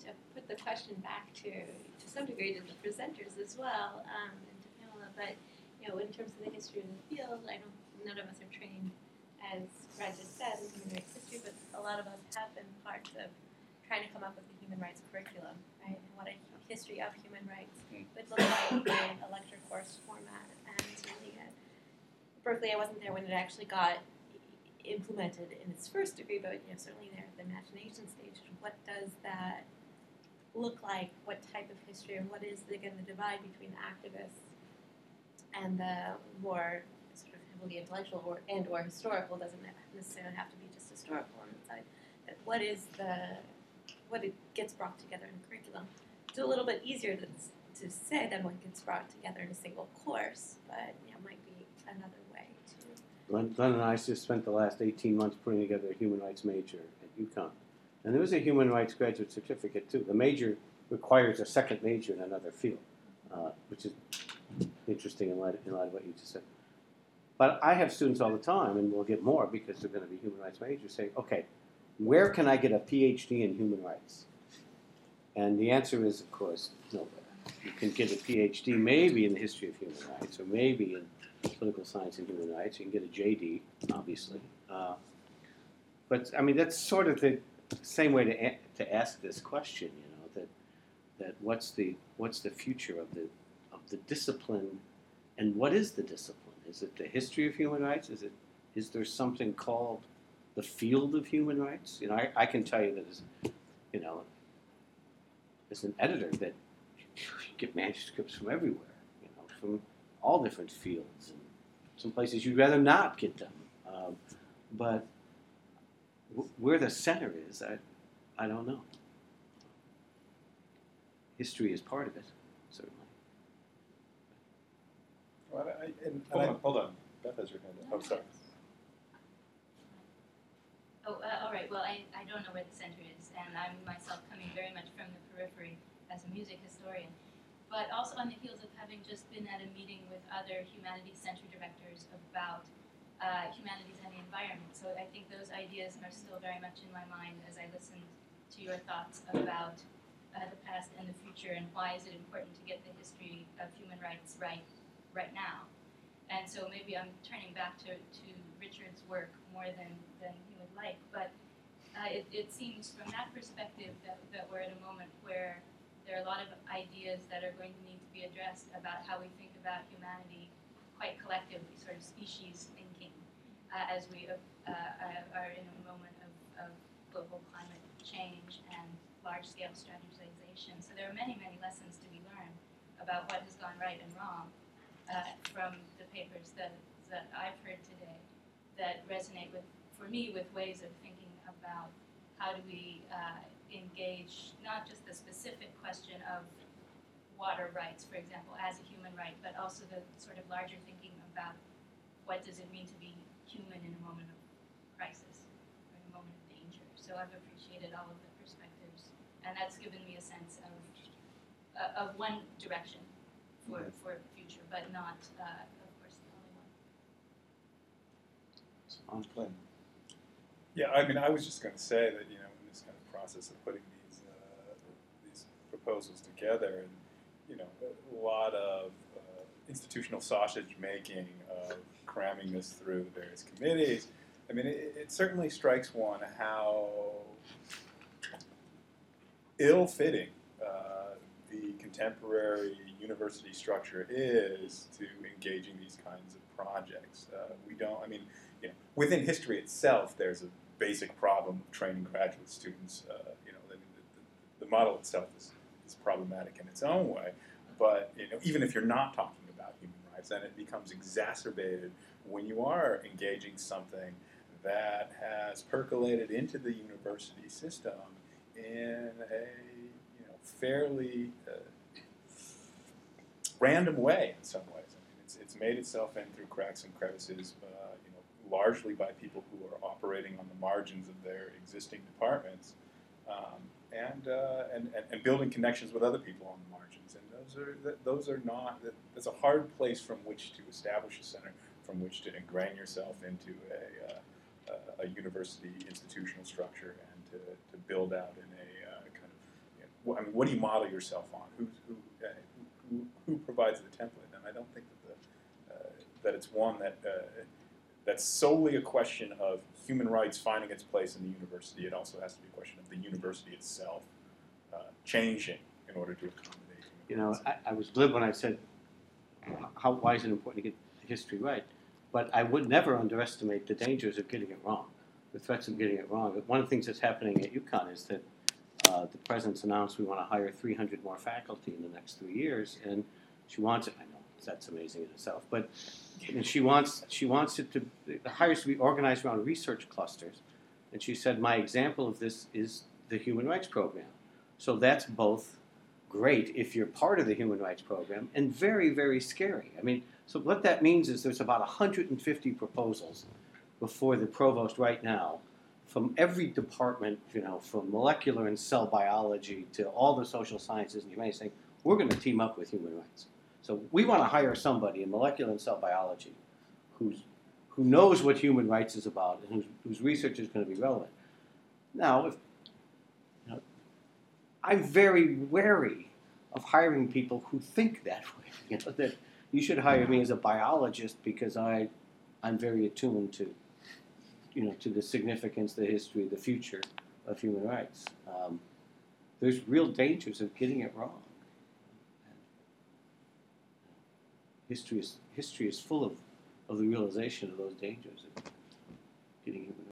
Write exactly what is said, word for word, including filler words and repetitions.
to put the question back to, to some degree to the presenters as well, um, and to Pamela, but, you know, in terms of the history of the field, I don't, none of us are trained, as Brad just said, in human rights history, but a lot of us have been parts of trying to come up with a human rights curriculum, right, and what a history of human rights would look like in a lecture course format, and certainly at Berkeley, I wasn't there when it actually got implemented in its first degree, but you know, certainly there at the imagination stage. What does that look like? What type of history, and what is, again, the divide between the activists and the more sort of heavily intellectual or and or historical? Doesn't necessarily have to be just historical on the side. That what is the what it gets brought together in a curriculum? It's a little bit easier to to say than what gets brought together in a single course, but you know, might be another way to. Glenn, Glenn and I just spent the last eighteen months putting together a human rights major at UConn. And there was a human rights graduate certificate, too. The major requires a second major in another field, uh, which is interesting in light, in light of what you just said. But I have students all the time, and we'll get more because they're going to be human rights majors, saying, okay, where can I get a P H D in human rights? And the answer is, of course, nowhere. You can get a P H D maybe in the history of human rights, or maybe in political science and human rights. You can get a J D, obviously. Uh, but, I mean, that's sort of the same way to a- to ask this question, you know, that that what's the what's the future of the of the discipline, and what is the discipline? Is it the history of human rights? Is it is there something called the field of human rights? You know, I, I can tell you that as you know, as an editor, that you get manuscripts from everywhere, you know, from all different fields, and some places you'd rather not get them. Um, but w- where the center is, I, I don't know. History is part of it, certainly. Well, I, and, and Hold I, on, hold on. Beth has her hand up. Oh, sorry. Oh, uh, all right. Well, I, I don't know where the center is, and I'm myself coming very much from the periphery as a music historian, but also on the heels of having just been at a meeting with other humanities center directors about uh, humanities and the environment. So I think those ideas are still very much in my mind as I listened to your thoughts about uh, the past and the future, and why is it important to get the history of human rights right right now. And so maybe I'm turning back to, to Richard's work more than, than he would like, but uh, it, it seems from that perspective that, that we're at a moment where there are a lot of ideas that are going to need to be addressed about how we think about humanity quite collectively, sort of species thinking, uh, as we uh, uh, are in a moment of, of global climate change and large-scale strategization. So there are many, many lessons to be learned about what has gone right and wrong uh, from the papers that, that I've heard today that resonate with, for me, with ways of thinking about how do we uh, engage not just the specific question of water rights, for example, as a human right, but also the sort of larger thinking about what does it mean to be human in a moment of crisis or in a moment of danger. So I've appreciated all of the perspectives, and that's given me a sense of uh, of one direction for, for the future, but not, uh, of course, the only one. On Glenn. yeah, I mean, I was just going to say that, you know, in this kind of process of putting these uh, these proposals together, and you know, a lot of uh, institutional sausage making of cramming this through the various committees. I mean, it, it certainly strikes one how ill-fitting uh, the contemporary university structure is to engaging these kinds of projects. Uh, we don't, I mean, you know, within history itself, there's a basic problem of training graduate students. Uh, you know, the, the, the model itself is, is problematic in its own way. But you know, even if you're not talking about human rights, then it becomes exacerbated when you are engaging something that has percolated into the university system in a you know fairly uh, random way in some ways. I mean, it's, it's made itself in through cracks and crevices, uh, you know, largely by people who are operating on the margins of their existing departments, um, and, uh, and, and and building connections with other people on the margins. And those are that, those are not. That, that's a hard place from which to establish a center, from which to ingrain yourself into a uh, a, a university institutional structure, and to, to build out in a uh, kind of you know, wh- I mean, what do you model yourself on? Who, who, uh, who, who provides the template? And I don't think that the, uh, that it's one that uh, that's solely a question of human rights finding its place in the university. It also has to be a question of the university itself uh, changing in order to accommodate human You know, rights. I, I was glib when I said, how, why is it important to get history right? But I would never underestimate the dangers of getting it wrong, the threats of getting it wrong. One of the things that's happening at UConn is that uh, the president's announced we want to hire three hundred more faculty in the next three years, and she wants it. I know that's amazing in itself, but and she wants she wants it to the hires to be organized around research clusters. And she said, my example of this is the Human Rights Program. So that's both great if you're part of the Human Rights Program and very, very scary. I mean, so what that means is there's about one hundred fifty proposals before the provost right now from every department, you know, from molecular and cell biology to all the social sciences and humanities saying, we're going to team up with human rights. So we want to hire somebody in molecular and cell biology who's, who knows what human rights is about and whose, whose research is going to be relevant. Now, if, you know, I'm very wary of hiring people who think that way. You know, that you should hire me as a biologist because I, I'm very attuned to, you know, to the significance, the history, the future of human rights. Um, there's real dangers of getting it wrong. History is history is full of, of the realization of those dangers of getting human